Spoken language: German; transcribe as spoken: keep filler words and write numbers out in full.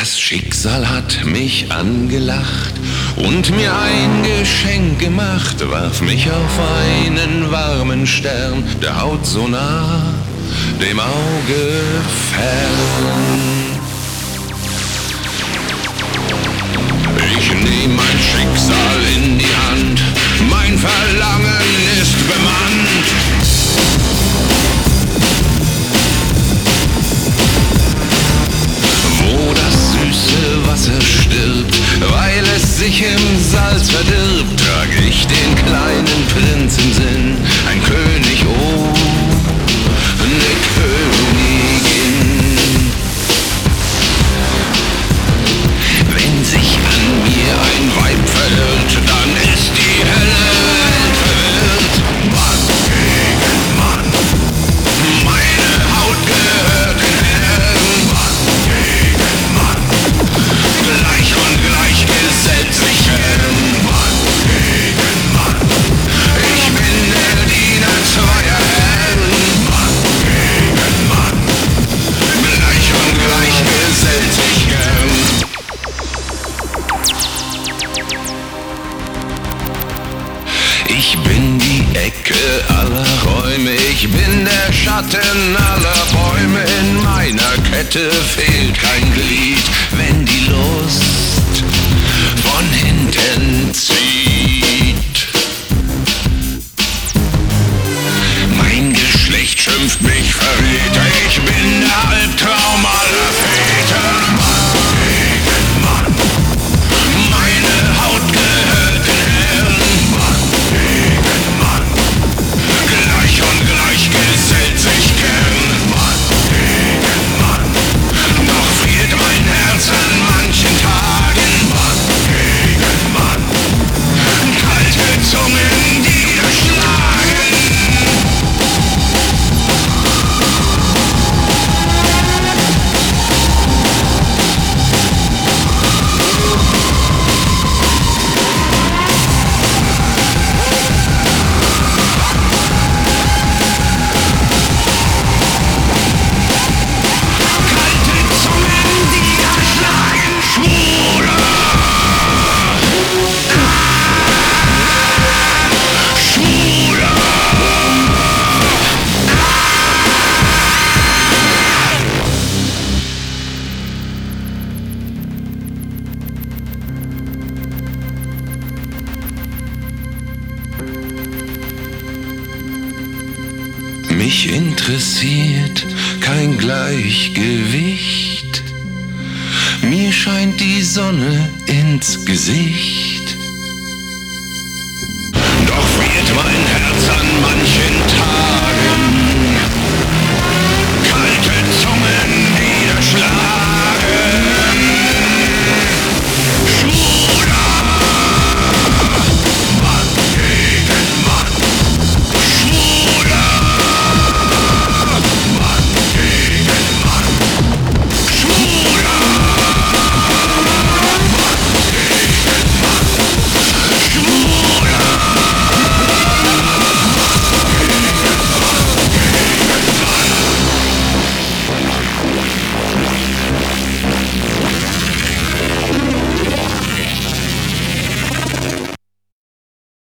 Das Schicksal hat mich angelacht und mir ein Geschenk gemacht, warf mich auf einen warmen Stern, der Haut so nah, dem Auge fern. Ich nehm mein Schicksal in die Hand, mein Verlangen ist bemannt. Wo das süße Wasser stirbt, weil es sich im Salz verdirbt, trag ich den kleinen Prinz im Sinn, ein König, oh, eine Königin. Wenn sich an mir ein Weib verirrt, dann ist die Hölle Welt verwirrt. Mann gegen Mann, meine Haut gehört den Herren. Mann gegen Mann, gleich und gleich gesellt sich Herren. Mann gegen Mann, ich bin der Diener zweier Herren. Mann gegen Mann, gleich und gleich gesellt sich gern. Ich bin die Ecke aller Räume, ich bin der Schatten aller Bäume. In meiner Kette fehlt kein Glied, wenn die Lust von hinten zieht. Mein Geschlecht schimpft mich Verräter, ich bin der Albtraum aller Väter. Mann gegen Mann, meine Haut gehört den Herren. Mann gegen Mann, gleich und gleich gesellt sich gern. Mann gegen Mann, doch friert mein Herz an manchen Tagen. Mann gegen Mann, kalte Zungen, die da schlagen. Mich interessiert kein Gleichgewicht, mir scheint die Sonne ins Gesicht.